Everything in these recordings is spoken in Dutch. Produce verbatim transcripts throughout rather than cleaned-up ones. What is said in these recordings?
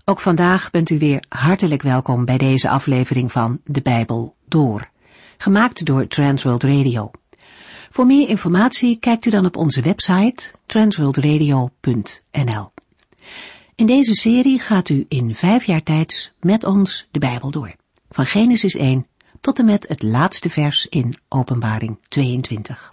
Ook vandaag bent u weer hartelijk welkom bij deze aflevering van De Bijbel Door, gemaakt door Transworld Radio. Voor meer informatie kijkt u dan op onze website transworld radio punt n l. In deze serie gaat u in vijf jaar tijd met ons de Bijbel door, van Genesis één tot en met het laatste vers in Openbaring tweeëntwintig.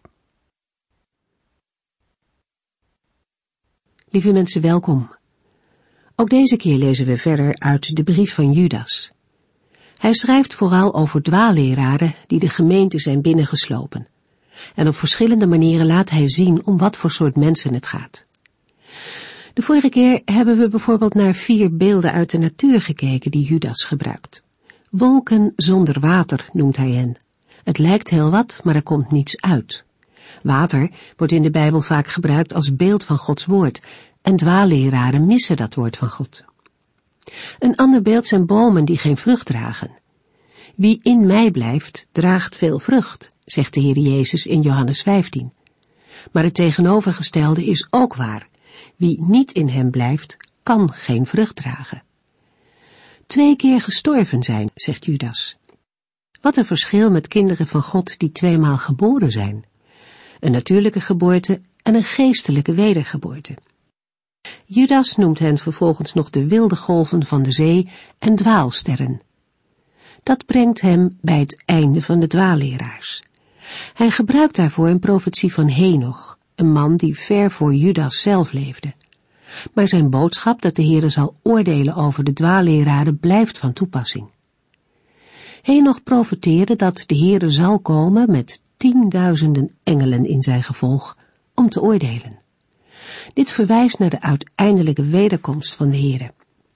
Lieve mensen, welkom. Ook deze keer lezen we verder uit de brief van Judas. Hij schrijft vooral over dwaalleraren die de gemeente zijn binnengeslopen. En op verschillende manieren laat hij zien om wat voor soort mensen het gaat. De vorige keer hebben we bijvoorbeeld naar vier beelden uit de natuur gekeken die Judas gebruikt. Wolken zonder water noemt hij hen. Het lijkt heel wat, maar er komt niets uit. Water wordt in de Bijbel vaak gebruikt als beeld van Gods woord, en dwaalleraren missen dat woord van God. Een ander beeld zijn bomen die geen vrucht dragen. Wie in mij blijft, draagt veel vrucht, zegt de Heer Jezus in Johannes vijftien. Maar het tegenovergestelde is ook waar. Wie niet in hem blijft, kan geen vrucht dragen. Twee keer gestorven zijn, zegt Judas. Wat een verschil met kinderen van God die tweemaal geboren zijn. Een natuurlijke geboorte en een geestelijke wedergeboorte. Judas noemt hen vervolgens nog de wilde golven van de zee en dwaalsterren. Dat brengt hem bij het einde van de dwaalleraars. Hij gebruikt daarvoor een profetie van Henoch, een man die ver voor Judas zelf leefde. Maar zijn boodschap dat de Heere zal oordelen over de dwaalleraren blijft van toepassing. Henoch profeteerde dat de Heere zal komen met tienduizenden engelen in zijn gevolg om te oordelen. Dit verwijst naar de uiteindelijke wederkomst van de Heere.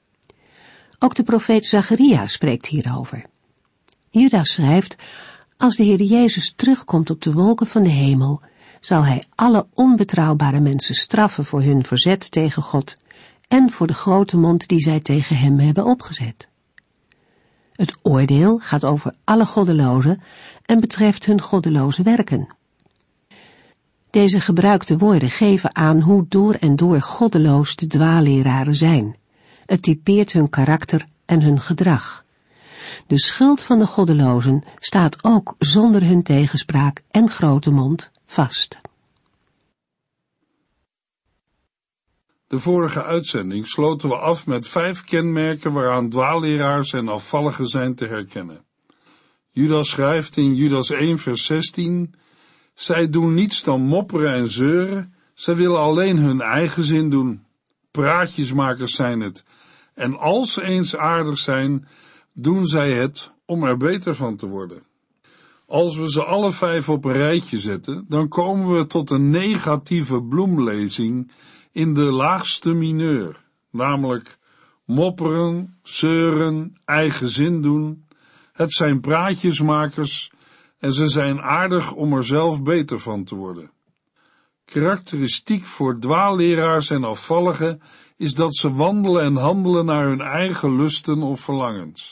Ook de profeet Zacharia spreekt hierover. Judas schrijft: als de Heere Jezus terugkomt op de wolken van de hemel, zal hij alle onbetrouwbare mensen straffen voor hun verzet tegen God en voor de grote mond die zij tegen hem hebben opgezet. Het oordeel gaat over alle goddelozen en betreft hun goddeloze werken. Deze gebruikte woorden geven aan hoe door en door goddeloos de dwaalleraren zijn. Het typeert hun karakter en hun gedrag. De schuld van de goddelozen staat ook zonder hun tegenspraak en grote mond vast. De vorige uitzending sloten we af met vijf kenmerken waaraan dwaalleraars en afvalligen zijn te herkennen. Judas schrijft in Judas één vers zestien: zij doen niets dan mopperen en zeuren, zij willen alleen hun eigen zin doen. Praatjesmakers zijn het, en als ze eens aardig zijn, doen zij het om er beter van te worden. Als we ze alle vijf op een rijtje zetten, dan komen we tot een negatieve bloemlezing in de laagste mineur, namelijk mopperen, zeuren, eigen zin doen. Het zijn praatjesmakers en ze zijn aardig om er zelf beter van te worden. Karakteristiek voor dwaalleraars en afvalligen is dat ze wandelen en handelen naar hun eigen lusten of verlangens.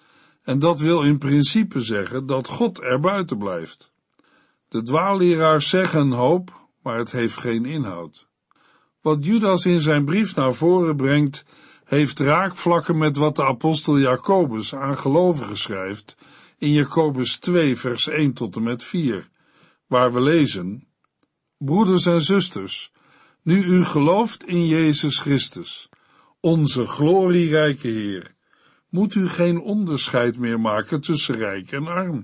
En dat wil in principe zeggen dat God er buiten blijft. De dwaalleraars zeggen een hoop, maar het heeft geen inhoud. Wat Judas in zijn brief naar voren brengt, heeft raakvlakken met wat de apostel Jacobus aan gelovigen schrijft in Jacobus twee vers één tot en met vier, waar we lezen: broeders en zusters, nu u gelooft in Jezus Christus, onze glorierijke Heer, moet u geen onderscheid meer maken tussen rijk en arm.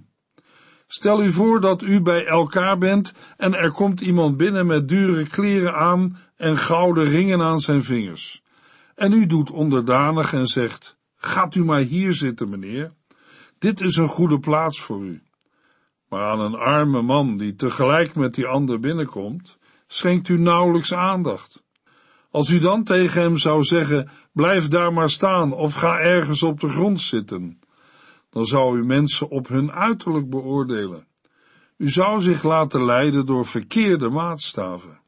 Stel u voor dat u bij elkaar bent en er komt iemand binnen met dure kleren aan en gouden ringen aan zijn vingers. En u doet onderdanig en zegt: gaat u maar hier zitten, meneer. Dit is een goede plaats voor u. Maar aan een arme man die tegelijk met die ander binnenkomt, schenkt u nauwelijks aandacht. Als u dan tegen hem zou zeggen: blijf daar maar staan of ga ergens op de grond zitten, dan zou u mensen op hun uiterlijk beoordelen. U zou zich laten leiden door verkeerde maatstaven.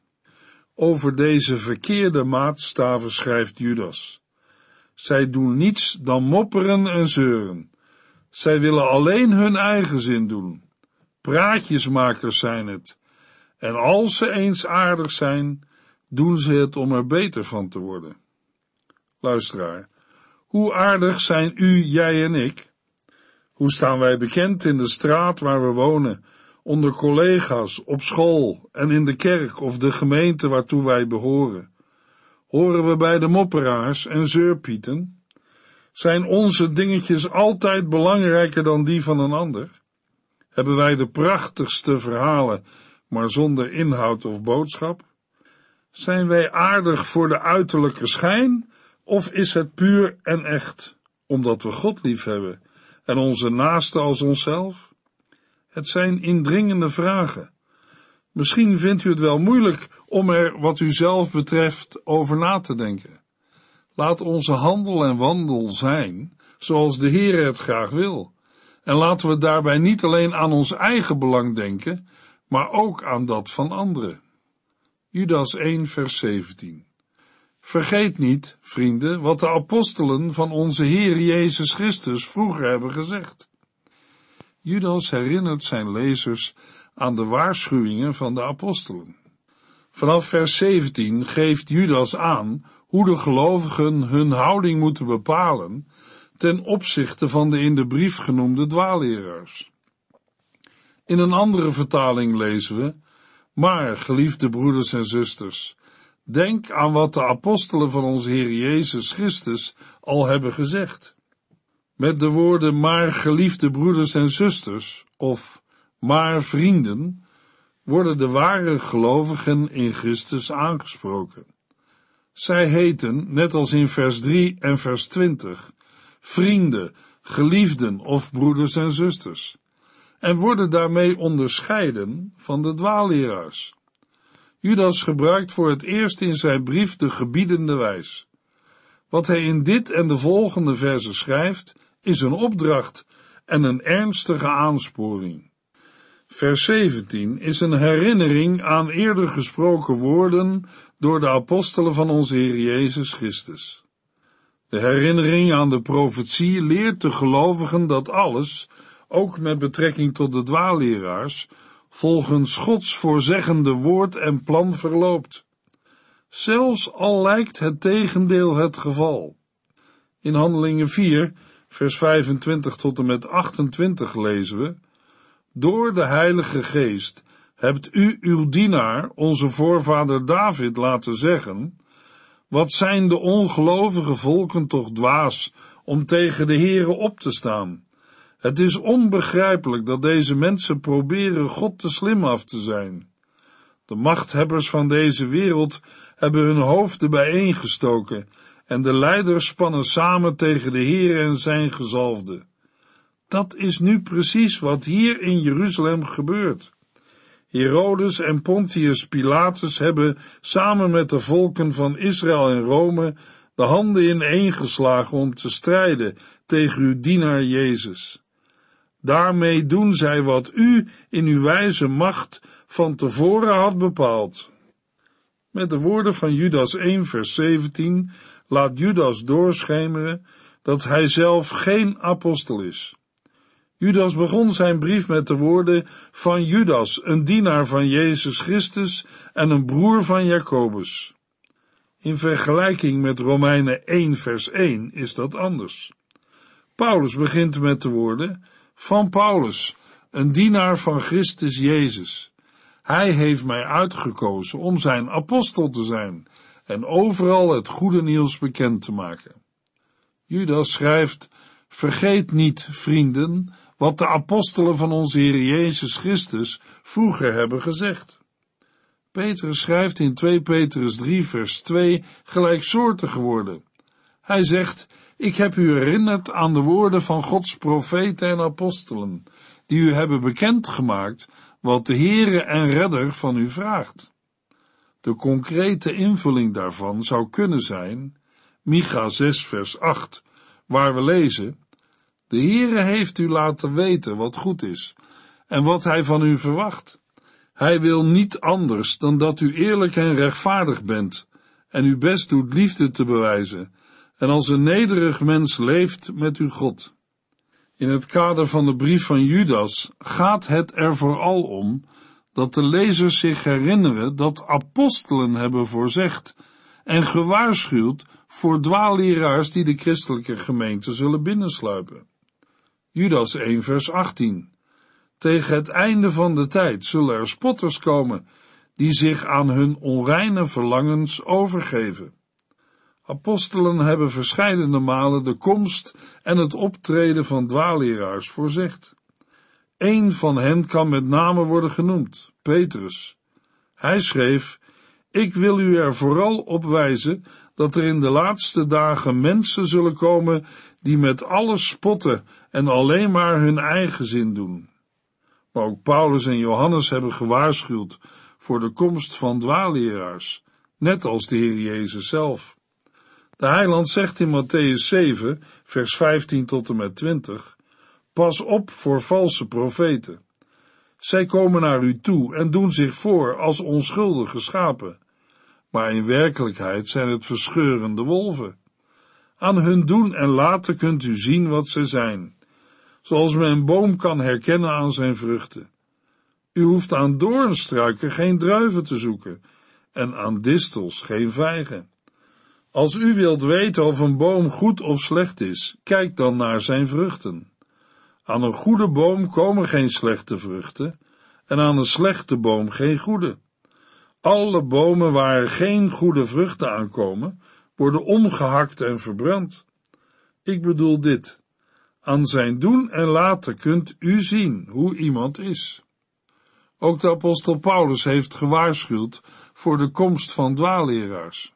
Over deze verkeerde maatstaven schrijft Judas: zij doen niets dan mopperen en zeuren. Zij willen alleen hun eigen zin doen. Praatjesmakers zijn het. En als ze eens aardig zijn, doen ze het om er beter van te worden. Luisteraar, Hoe aardig zijn u, jij en ik? Hoe staan wij bekend in de straat waar we wonen, onder collega's, op school en in de kerk of de gemeente waartoe wij behoren? Horen we bij de mopperaars en zeurpieten? Zijn onze dingetjes altijd belangrijker dan die van een ander? Hebben wij de prachtigste verhalen, maar zonder inhoud of boodschap? Zijn wij aardig voor de uiterlijke schijn, of is het puur en echt, omdat we God liefhebben en onze naaste als onszelf? Het zijn indringende vragen. Misschien vindt u het wel moeilijk om er, wat u zelf betreft, over na te denken. Laat onze handel en wandel zijn, zoals de Heer het graag wil. En laten we daarbij niet alleen aan ons eigen belang denken, maar ook aan dat van anderen. Judas één vers zeventien. Vergeet niet, vrienden, wat de apostelen van onze Heer Jezus Christus vroeger hebben gezegd. Judas herinnert zijn lezers aan de waarschuwingen van de apostelen. Vanaf vers zeventien geeft Judas aan hoe de gelovigen hun houding moeten bepalen ten opzichte van de in de brief genoemde dwaalleraars. In een andere vertaling lezen we: maar, geliefde broeders en zusters, denk aan wat de apostelen van onze Heer Jezus Christus al hebben gezegd. Met de woorden maar, geliefde broeders en zusters, of maar, vrienden, worden de ware gelovigen in Christus aangesproken. Zij heten, net als in vers drie en vers twintig, vrienden, geliefden of broeders en zusters, en worden daarmee onderscheiden van de dwaalleraars. Judas gebruikt voor het eerst in zijn brief de gebiedende wijs. Wat hij in dit en de volgende verzen schrijft, is een opdracht en een ernstige aansporing. Vers zeventien is een herinnering aan eerder gesproken woorden door de apostelen van onze Heer Jezus Christus. De herinnering aan de profetie leert de gelovigen dat alles, ook met betrekking tot de dwaalleraars, volgens Gods voorzeggende woord en plan verloopt. Zelfs al lijkt het tegendeel het geval. In Handelingen vier, vers vijfentwintig tot en met achtentwintig lezen we: door de Heilige Geest hebt u uw dienaar, onze voorvader David, laten zeggen: wat zijn de ongelovige volken toch dwaas om tegen de Heere op te staan? Het is onbegrijpelijk dat deze mensen proberen God te slim af te zijn. De machthebbers van deze wereld hebben hun hoofden bijeengestoken en de leiders spannen samen tegen de Heere en zijn gezalfde. Dat is nu precies wat hier in Jeruzalem gebeurt. Herodes en Pontius Pilatus hebben samen met de volken van Israël en Rome de handen ineengeslagen om te strijden tegen uw dienaar Jezus. Daarmee doen zij wat u in uw wijze macht van tevoren had bepaald. Met de woorden van Judas één vers zeventien laat Judas doorschemeren dat hij zelf geen apostel is. Judas begon zijn brief met de woorden van Judas, een dienaar van Jezus Christus en een broer van Jacobus. In vergelijking met Romeinen één vers één is dat anders. Paulus begint met de woorden van Paulus, een dienaar van Christus Jezus. Hij heeft mij uitgekozen om zijn apostel te zijn en overal het goede nieuws bekend te maken. Judas schrijft: vergeet niet, vrienden, wat de apostelen van onze Heer Jezus Christus vroeger hebben gezegd. Petrus schrijft in twee Petrus drie vers twee gelijksoortige woorden. Hij zegt: ik heb u herinnerd aan de woorden van Gods profeten en apostelen, die u hebben bekendgemaakt wat de Heere en Redder van u vraagt. De concrete invulling daarvan zou kunnen zijn Micha zes vers acht, waar we lezen: de Heere heeft u laten weten wat goed is en wat hij van u verwacht. Hij wil niet anders dan dat u eerlijk en rechtvaardig bent en uw best doet liefde te bewijzen en als een nederig mens leeft met uw God. In het kader van de brief van Judas gaat het er vooral om dat de lezers zich herinneren dat apostelen hebben voorzegd en gewaarschuwd voor dwaalleraars die de christelijke gemeente zullen binnensluipen. Judas één vers achttien. Tegen het einde van de tijd zullen er spotters komen, die zich aan hun onreine verlangens overgeven. Apostelen hebben verscheidene malen de komst en het optreden van dwaalleraars voorzegd. Eén van hen kan met name worden genoemd, Petrus. Hij schreef: Ik wil u er vooral op wijzen dat er in de laatste dagen mensen zullen komen die met alles spotten en alleen maar hun eigen zin doen. Maar ook Paulus en Johannes hebben gewaarschuwd voor de komst van dwaalleraars, net als de Heer Jezus zelf. De heiland zegt in Mattheüs zeven, vers vijftien tot en met twintig, pas op voor valse profeten. Zij komen naar u toe en doen zich voor als onschuldige schapen, maar in werkelijkheid zijn het verscheurende wolven. Aan hun doen en laten kunt u zien wat ze zijn, zoals men een boom kan herkennen aan zijn vruchten. U hoeft aan doornstruiken geen druiven te zoeken en aan distels geen vijgen. Als u wilt weten of een boom goed of slecht is, kijk dan naar zijn vruchten. Aan een goede boom komen geen slechte vruchten en aan een slechte boom geen goede. Alle bomen waar er geen goede vruchten aankomen, worden omgehakt en verbrand. Ik bedoel dit: aan zijn doen en laten kunt u zien hoe iemand is. Ook de apostel Paulus heeft gewaarschuwd voor de komst van dwaalleraars.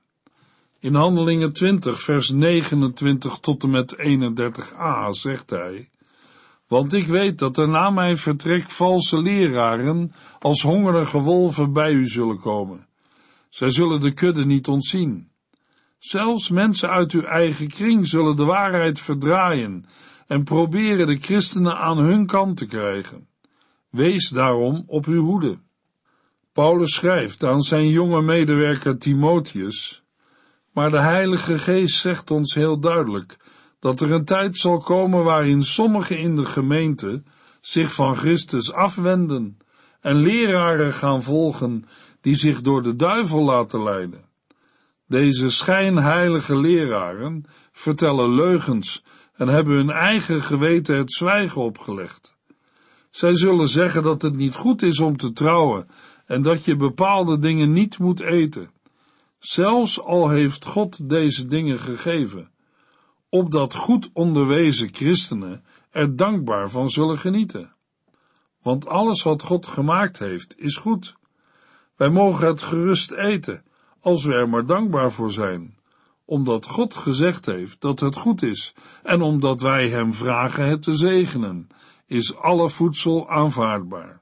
In Handelingen twintig, vers negenentwintig tot en met eenendertig a zegt hij: Want ik weet dat er na mijn vertrek valse leraren als hongerige wolven bij u zullen komen. Zij zullen de kudde niet ontzien. Zelfs mensen uit uw eigen kring zullen de waarheid verdraaien en proberen de christenen aan hun kant te krijgen. Wees daarom op uw hoede. Paulus schrijft aan zijn jonge medewerker Timotheus: Maar de Heilige Geest zegt ons heel duidelijk dat er een tijd zal komen waarin sommigen in de gemeente zich van Christus afwenden en leraren gaan volgen die zich door de duivel laten leiden. Deze schijnheilige leraren vertellen leugens en hebben hun eigen geweten het zwijgen opgelegd. Zij zullen zeggen dat het niet goed is om te trouwen en dat je bepaalde dingen niet moet eten, zelfs al heeft God deze dingen gegeven, opdat goed onderwezen christenen er dankbaar van zullen genieten. Want alles wat God gemaakt heeft, is goed. Wij mogen het gerust eten, als we er maar dankbaar voor zijn, omdat God gezegd heeft dat het goed is, en omdat wij hem vragen het te zegenen, is alle voedsel aanvaardbaar.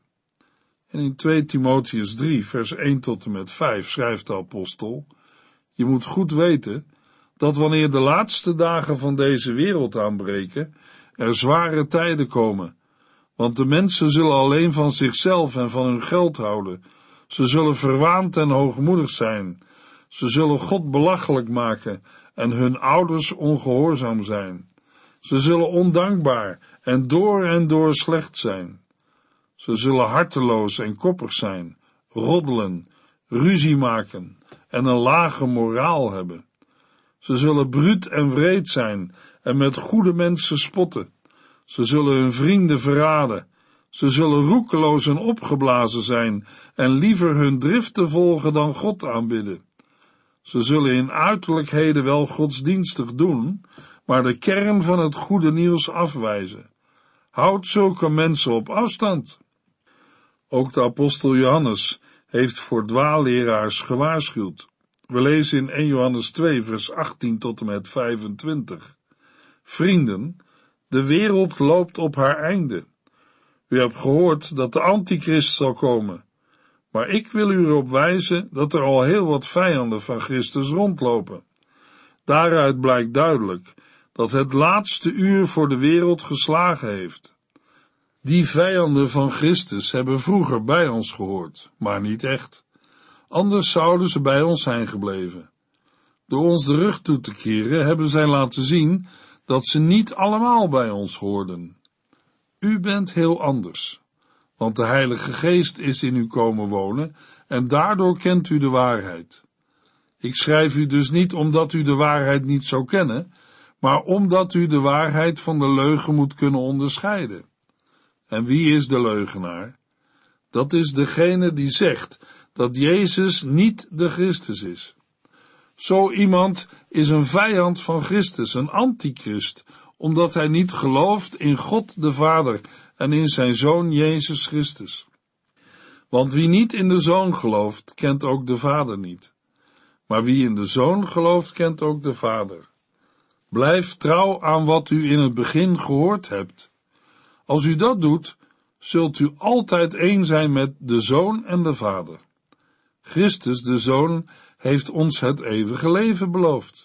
En in twee Timotheus drie, vers één tot en met vijf schrijft de apostel: Je moet goed weten dat wanneer de laatste dagen van deze wereld aanbreken, er zware tijden komen, want de mensen zullen alleen van zichzelf en van hun geld houden. Ze zullen verwaand en hoogmoedig zijn. Ze zullen God belachelijk maken en hun ouders ongehoorzaam zijn. Ze zullen ondankbaar en door en door slecht zijn. Ze zullen harteloos en koppig zijn, roddelen, ruzie maken en een lage moraal hebben. Ze zullen bruut en wreed zijn en met goede mensen spotten. Ze zullen hun vrienden verraden. Ze zullen roekeloos en opgeblazen zijn en liever hun driften volgen dan God aanbidden. Ze zullen in uiterlijkheden wel godsdienstig doen, maar de kern van het goede nieuws afwijzen. Houd zulke mensen op afstand. Ook de apostel Johannes heeft voor dwaalleraars gewaarschuwd. We lezen in eerste Johannes twee, vers achttien tot en met vijfentwintig. Vrienden, de wereld loopt op haar einde. U hebt gehoord dat de antichrist zal komen. Maar ik wil u erop wijzen dat er al heel wat vijanden van Christus rondlopen. Daaruit blijkt duidelijk dat het laatste uur voor de wereld geslagen heeft. Die vijanden van Christus hebben vroeger bij ons gehoord, maar niet echt. Anders zouden ze bij ons zijn gebleven. Door ons de rug toe te keren hebben zij laten zien dat ze niet allemaal bij ons hoorden. U bent heel anders, want de Heilige Geest is in u komen wonen en daardoor kent u de waarheid. Ik schrijf u dus niet omdat u de waarheid niet zou kennen, maar omdat u de waarheid van de leugen moet kunnen onderscheiden. En wie is de leugenaar? Dat is degene die zegt dat Jezus niet de Christus is. Zo iemand is een vijand van Christus, een antichrist, omdat hij niet gelooft in God de Vader en in zijn Zoon Jezus Christus. Want wie niet in de Zoon gelooft, kent ook de Vader niet. Maar wie in de Zoon gelooft, kent ook de Vader. Blijf trouw aan wat u in het begin gehoord hebt. Als u dat doet, zult u altijd één zijn met de Zoon en de Vader. Christus, de Zoon, heeft ons het eeuwige leven beloofd.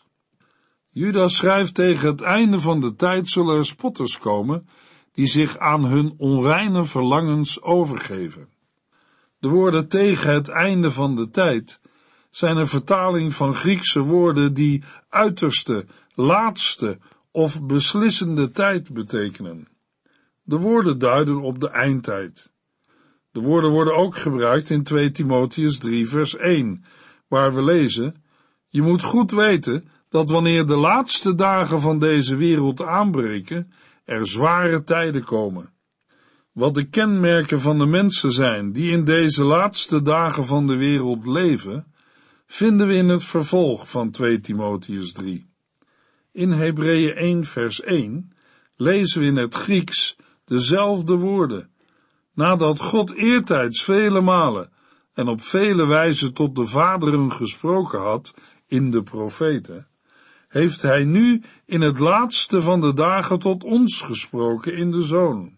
Judas schrijft: tegen het einde van de tijd zullen er spotters komen, die zich aan hun onreine verlangens overgeven. De woorden tegen het einde van de tijd zijn een vertaling van Griekse woorden die uiterste, laatste of beslissende tijd betekenen. De woorden duiden op de eindtijd. De woorden worden ook gebruikt in twee Timotheüs drie vers één, waar we lezen: je moet goed weten dat wanneer de laatste dagen van deze wereld aanbreken, er zware tijden komen. Wat de kenmerken van de mensen zijn die in deze laatste dagen van de wereld leven, vinden we in het vervolg van twee Timotheüs drie. In Hebreeën één vers één lezen we in het Grieks dezelfde woorden. Nadat God eertijds vele malen en op vele wijzen tot de vaderen gesproken had in de profeten, heeft hij nu in het laatste van de dagen tot ons gesproken in de Zoon.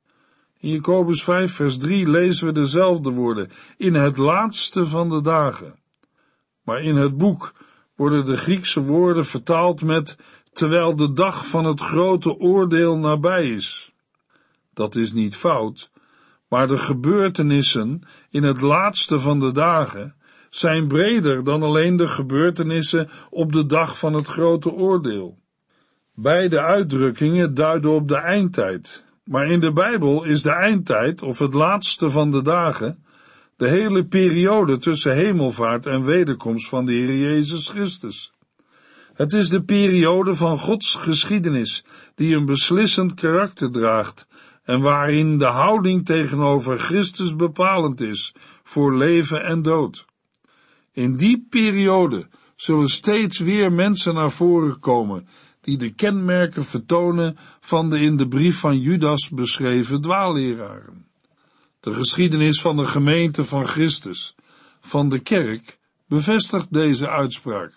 In Jacobus vijf vers drie lezen we dezelfde woorden, in het laatste van de dagen. Maar in het boek worden de Griekse woorden vertaald met terwijl de dag van het grote oordeel nabij is. Dat is niet fout, maar de gebeurtenissen in het laatste van de dagen zijn breder dan alleen de gebeurtenissen op de dag van het grote oordeel. Beide uitdrukkingen duiden op de eindtijd, maar in de Bijbel is de eindtijd, of het laatste van de dagen, de hele periode tussen hemelvaart en wederkomst van de Heer Jezus Christus. Het is de periode van Gods geschiedenis die een beslissend karakter draagt en waarin de houding tegenover Christus bepalend is voor leven en dood. In die periode zullen steeds weer mensen naar voren komen die de kenmerken vertonen van de in de brief van Judas beschreven dwaalleraren. De geschiedenis van de gemeente van Christus, van de kerk, bevestigt deze uitspraak.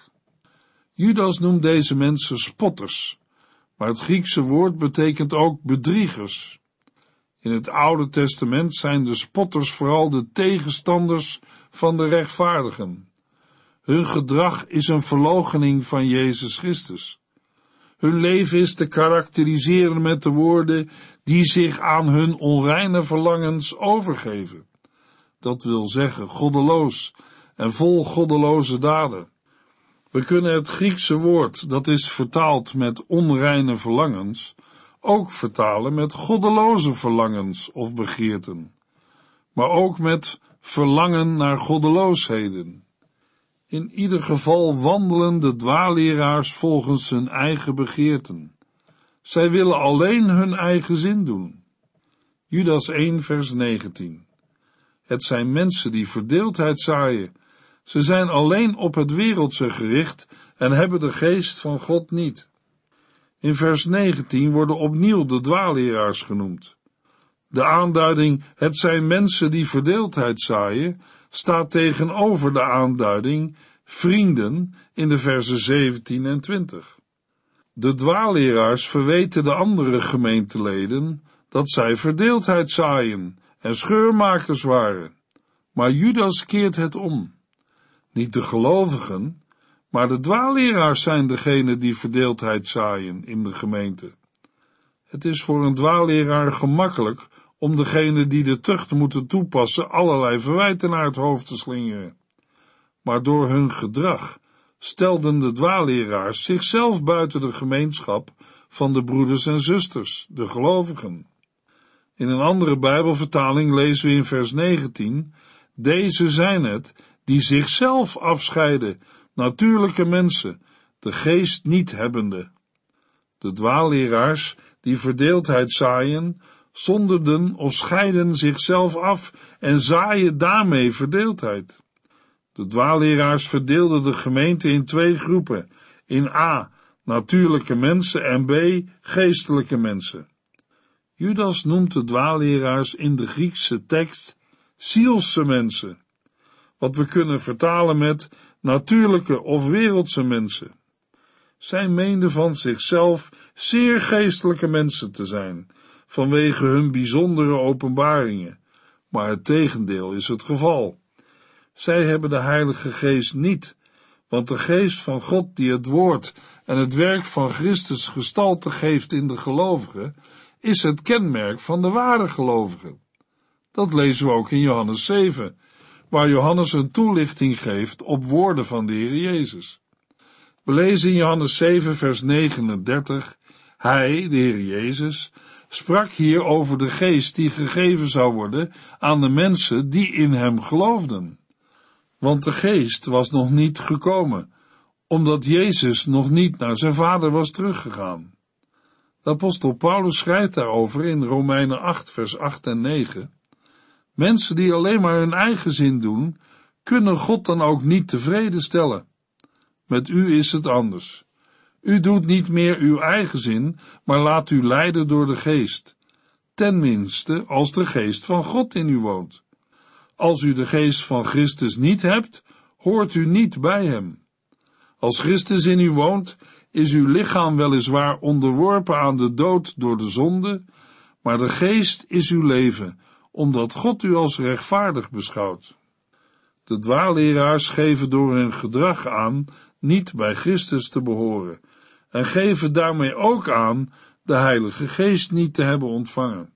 Judas noemt deze mensen spotters, maar het Griekse woord betekent ook bedriegers. In het Oude Testament zijn de spotters vooral de tegenstanders van de rechtvaardigen. Hun gedrag is een verloochening van Jezus Christus. Hun leven is te karakteriseren met de woorden die zich aan hun onreine verlangens overgeven. Dat wil zeggen goddeloos en vol goddeloze daden. We kunnen het Griekse woord, dat is vertaald met onreine verlangens, ook vertalen met goddeloze verlangens of begeerten, maar ook met verlangen naar goddeloosheden. In ieder geval wandelen de dwaalleraars volgens hun eigen begeerten. Zij willen alleen hun eigen zin doen. Judas één vers negentien. Het zijn mensen die verdeeldheid zaaien. Ze zijn alleen op het wereldse gericht en hebben de geest van God niet. In vers negentien worden opnieuw de dwaalleraars genoemd. De aanduiding, het zijn mensen die verdeeldheid zaaien, staat tegenover de aanduiding, vrienden, in de versen zeventien en twintig. De dwaalleraars verweten de andere gemeenteleden dat zij verdeeldheid zaaien en scheurmakers waren. Maar Judas keert het om. Niet de gelovigen, maar de dwaalleraars zijn degenen die verdeeldheid zaaien in de gemeente. Het is voor een dwaalleraar gemakkelijk om degenen die de tucht moeten toepassen allerlei verwijten naar het hoofd te slingeren. Maar door hun gedrag stelden de dwaalleraars zichzelf buiten de gemeenschap van de broeders en zusters, de gelovigen. In een andere Bijbelvertaling lezen we in vers negentien, deze zijn het die zichzelf afscheiden, natuurlijke mensen, de geest niet hebbende. De dwaalleraars, die verdeeldheid zaaien, zonderden of scheiden zichzelf af en zaaien daarmee verdeeldheid. De dwaalleraars verdeelden de gemeente in twee groepen, in A, natuurlijke mensen en B, geestelijke mensen. Judas noemt de dwaalleraars in de Griekse tekst zielse mensen, wat we kunnen vertalen met natuurlijke of wereldse mensen. Zij meenden van zichzelf zeer geestelijke mensen te zijn, vanwege hun bijzondere openbaringen, maar het tegendeel is het geval. Zij hebben de Heilige Geest niet, want de Geest van God die het woord en het werk van Christus gestalte geeft in de gelovigen, is het kenmerk van de ware gelovigen. Dat lezen we ook in Johannes zeven, waar Johannes een toelichting geeft op woorden van de Heer Jezus. We lezen in Johannes zeven vers negenendertig, Hij, de Heer Jezus, sprak hier over de geest die gegeven zou worden aan de mensen die in hem geloofden. Want de geest was nog niet gekomen, omdat Jezus nog niet naar zijn vader was teruggegaan. De apostel Paulus schrijft daarover in Romeinen acht vers acht en negen. Mensen die alleen maar hun eigen zin doen, kunnen God dan ook niet tevreden stellen. Met u is het anders. U doet niet meer uw eigen zin, maar laat u leiden door de geest. Tenminste, als de geest van God in u woont. Als u de geest van Christus niet hebt, hoort u niet bij hem. Als Christus in u woont, is uw lichaam weliswaar onderworpen aan de dood door de zonde, maar de geest is uw leven, omdat God u als rechtvaardig beschouwt. De dwaalleraars geven door hun gedrag aan niet bij Christus te behoren en geven daarmee ook aan de Heilige Geest niet te hebben ontvangen.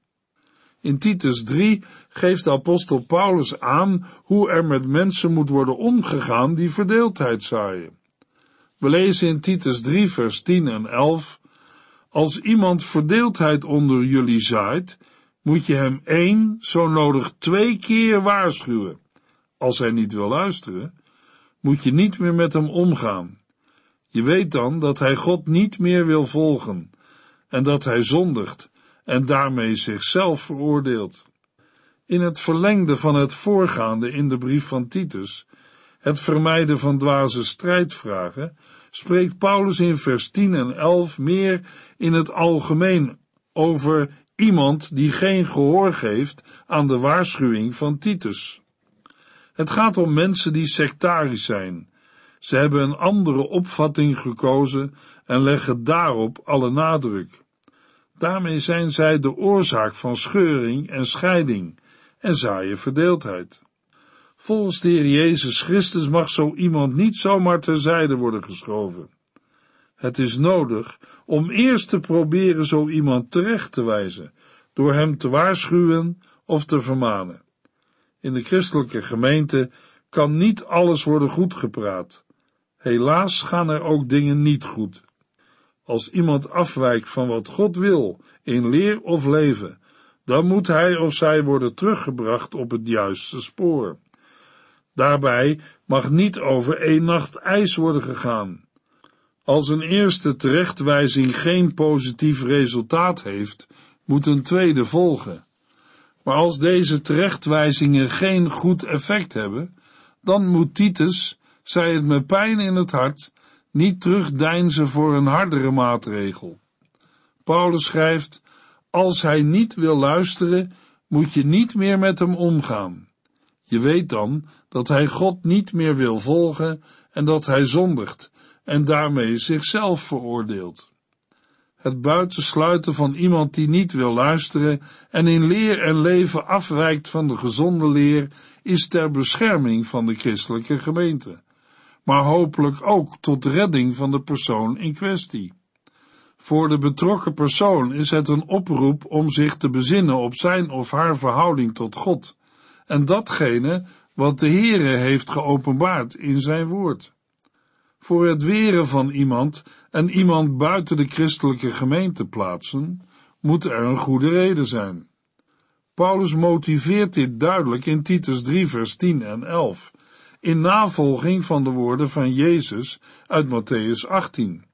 In Titus drie geeft de apostel Paulus aan hoe er met mensen moet worden omgegaan die verdeeldheid zaaien. We lezen in Titus drie vers tien en elf, als iemand verdeeldheid onder jullie zaait, moet je hem één, zo nodig twee keer waarschuwen. Als hij niet wil luisteren, moet je niet meer met hem omgaan. Je weet dan dat hij God niet meer wil volgen en dat hij zondigt en daarmee zichzelf veroordeelt. In het verlengde van het voorgaande in de brief van Titus, het vermijden van dwaze strijdvragen, spreekt Paulus in vers tien en elf meer in het algemeen over iemand die geen gehoor geeft aan de waarschuwing van Titus. Het gaat om mensen die sectarisch zijn. Ze hebben een andere opvatting gekozen en leggen daarop alle nadruk. Daarmee zijn zij de oorzaak van scheuring en scheiding en zaaien verdeeldheid. Volgens de Heer Jezus Christus mag zo iemand niet zomaar terzijde worden geschoven. Het is nodig om eerst te proberen zo iemand terecht te wijzen, door hem te waarschuwen of te vermanen. In de christelijke gemeente kan niet alles worden goedgepraat. Helaas gaan er ook dingen niet goed. Als iemand afwijkt van wat God wil, in leer of leven, dan moet hij of zij worden teruggebracht op het juiste spoor. Daarbij mag niet over één nacht ijs worden gegaan. Als een eerste terechtwijzing geen positief resultaat heeft, moet een tweede volgen. Maar als deze terechtwijzingen geen goed effect hebben, dan moet Titus, zij het met pijn in het hart, niet terugdeinzen voor een hardere maatregel. Paulus schrijft, als hij niet wil luisteren, moet je niet meer met hem omgaan. Je weet dan dat hij God niet meer wil volgen en dat hij zondigt en daarmee zichzelf veroordeelt. Het buitensluiten van iemand die niet wil luisteren en in leer en leven afwijkt van de gezonde leer is ter bescherming van de christelijke gemeente, maar hopelijk ook tot redding van de persoon in kwestie. Voor de betrokken persoon is het een oproep om zich te bezinnen op zijn of haar verhouding tot God en datgene wat de Heere heeft geopenbaard in zijn woord. Voor het weren van iemand en iemand buiten de christelijke gemeente plaatsen, moet er een goede reden zijn. Paulus motiveert dit duidelijk in Titus drie vers tien en elf. in navolging van de woorden van Jezus uit Mattheüs achttien.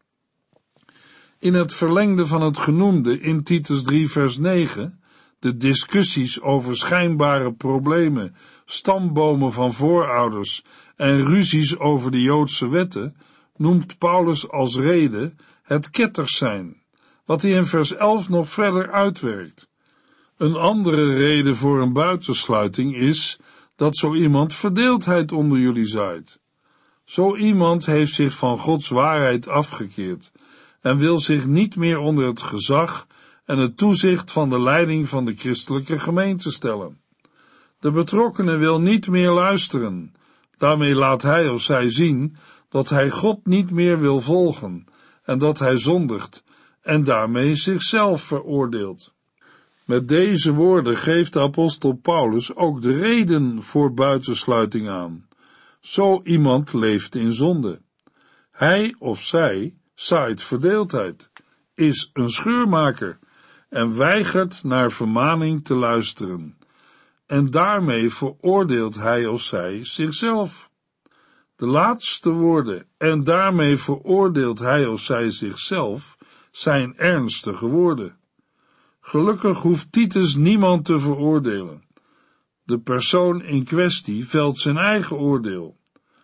In het verlengde van het genoemde in Titus drie vers negen, de discussies over schijnbare problemen, stambomen van voorouders en ruzies over de Joodse wetten, noemt Paulus als reden het ketters zijn, wat hij in vers elf nog verder uitwerkt. Een andere reden voor een buitensluiting is dat zo iemand verdeeldheid onder jullie zaait. Zo iemand heeft zich van Gods waarheid afgekeerd en wil zich niet meer onder het gezag en het toezicht van de leiding van de christelijke gemeente stellen. De betrokkenen wil niet meer luisteren. Daarmee laat hij of zij zien dat hij God niet meer wil volgen en dat hij zondigt en daarmee zichzelf veroordeelt. Met deze woorden geeft de apostel Paulus ook de reden voor buitensluiting aan. Zo iemand leeft in zonde. Hij of zij zaait verdeeldheid, is een scheurmaker en weigert naar vermaning te luisteren. En daarmee veroordeelt hij of zij zichzelf. De laatste woorden, en daarmee veroordeelt hij of zij zichzelf, zijn ernstige woorden. Gelukkig hoeft Titus niemand te veroordelen. De persoon in kwestie velt zijn eigen oordeel.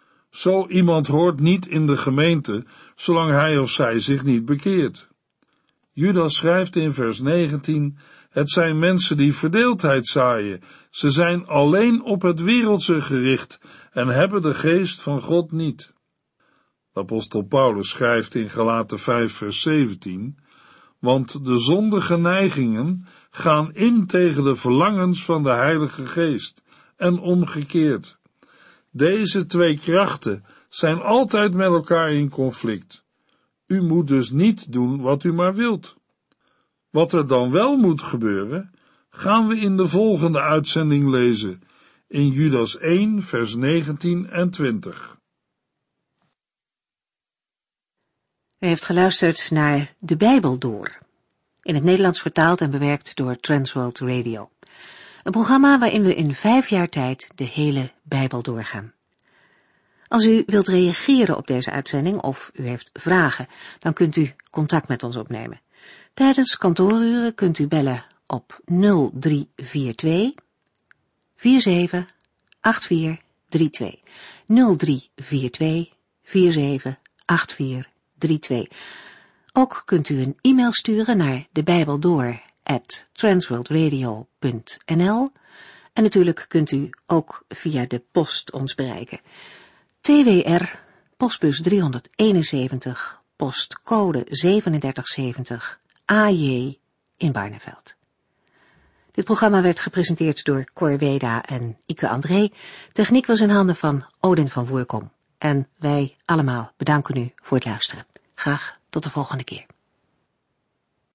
Zo iemand hoort niet in de gemeente, zolang hij of zij zich niet bekeert. Judas schrijft in vers negentien, het zijn mensen die verdeeldheid zaaien. Ze zijn alleen op het wereldse gericht en hebben de geest van God niet. De apostel Paulus schrijft in Galaten vijf vers zeventien, want de zondige neigingen gaan in tegen de verlangens van de Heilige Geest en omgekeerd. Deze twee krachten zijn altijd met elkaar in conflict. U moet dus niet doen wat u maar wilt. Wat er dan wel moet gebeuren, gaan we in de volgende uitzending lezen, in Judas één, vers negentien en twintig. U heeft geluisterd naar De Bijbel Door, in het Nederlands vertaald en bewerkt door Transworld Radio. Een programma waarin we in vijf jaar tijd de hele Bijbel doorgaan. Als u wilt reageren op deze uitzending of u heeft vragen, dan kunt u contact met ons opnemen. Tijdens kantooruren kunt u bellen op nul drie vier twee, vier zeven acht vier drie twee. nul drie vier twee, vier zeven acht vier drie twee. Ook kunt u een e-mail sturen naar debijbeldoor at transworldradio punt n l en natuurlijk kunt u ook via de post ons bereiken. T W R, postbus driehonderdeenenzeventig, postcode zevenendertig zeventig, A J in Barneveld. Dit programma werd gepresenteerd door Cor Weda en Ike André. Techniek was in handen van Odin van Voerkom. En wij allemaal bedanken u voor het luisteren. Graag tot de volgende keer.